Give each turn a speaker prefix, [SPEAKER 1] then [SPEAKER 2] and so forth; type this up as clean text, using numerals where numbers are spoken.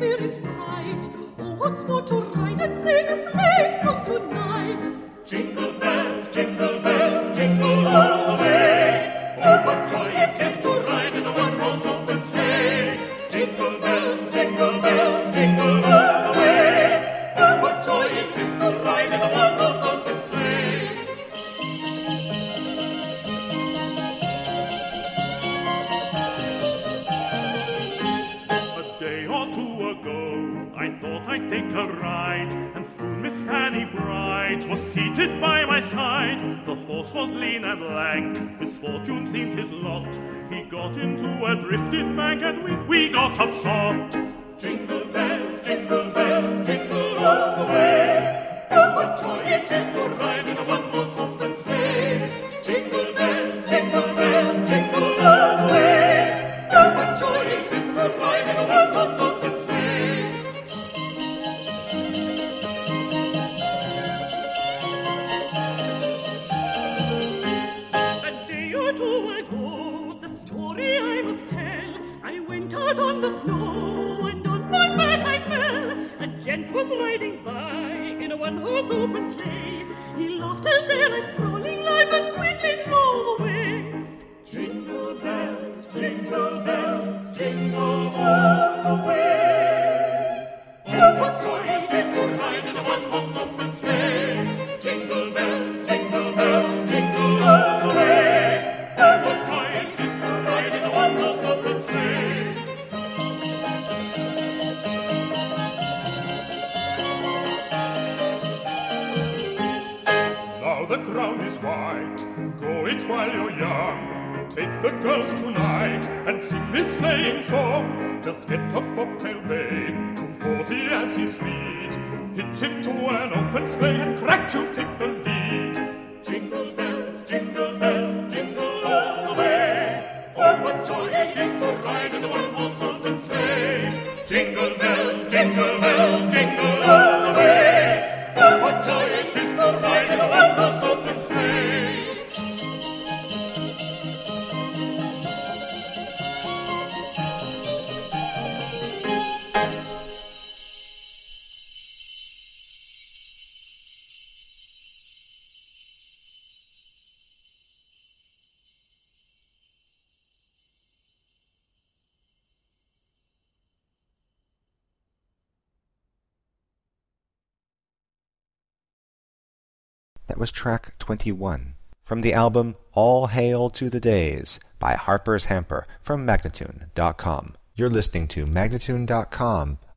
[SPEAKER 1] spirits bright. Oh, what's more to ride and sing a sleighing song tonight? Jingle bells, jingle all the way. Oh, what joy it is to ride in a one-horse open sleigh. Jingle bells, jingle all the way. Oh, what joy it is to ride in a one-horse open sleigh.
[SPEAKER 2] A day or two ago, I thought I'd take a ride, and soon Miss Fanny Bright was seated by my side. The horse was lean and lank, misfortune seemed his lot. He got into a drifted bank, and we got upset.
[SPEAKER 1] Jingle bells, jingle all the way. Oh, what joy it is to ride in a one-horse open sleigh. Jingle bells, jingle all the way. Oh, what joy it is to ride in a one-horse open sleigh.
[SPEAKER 2] A day or two ago, the story I must tell. I went out on the snow, and on my back I fell. A gent was riding by in a one-horse open sleigh. He laughed as there I sprawling lie, but quickly drove away.
[SPEAKER 1] Jingle bells, jingle all the way. Oh, what joy it is to ride in a one-horse open sleigh. Jingle bells, jingle all the way. Oh, what joy it is to ride in a one-horse open sleigh.
[SPEAKER 2] Now the ground is white, go it while you're young. Take the girls tonight and sing this sleighing song. Just get a bobtail bay, 240 as his speed. Hitch it to an open sleigh and crack you take the lead.
[SPEAKER 1] Jingle bells, jingle all the way. Oh, what joy it is to ride in a one-horse open sleigh. Jingle bells, jingle all the way. Oh, what joy it is to ride in a one-horse open sleigh.
[SPEAKER 3] That was track 21 from the album All Hail to the Days by Harper's Hamper from Magnatune.com. You're listening to Magnatune.com,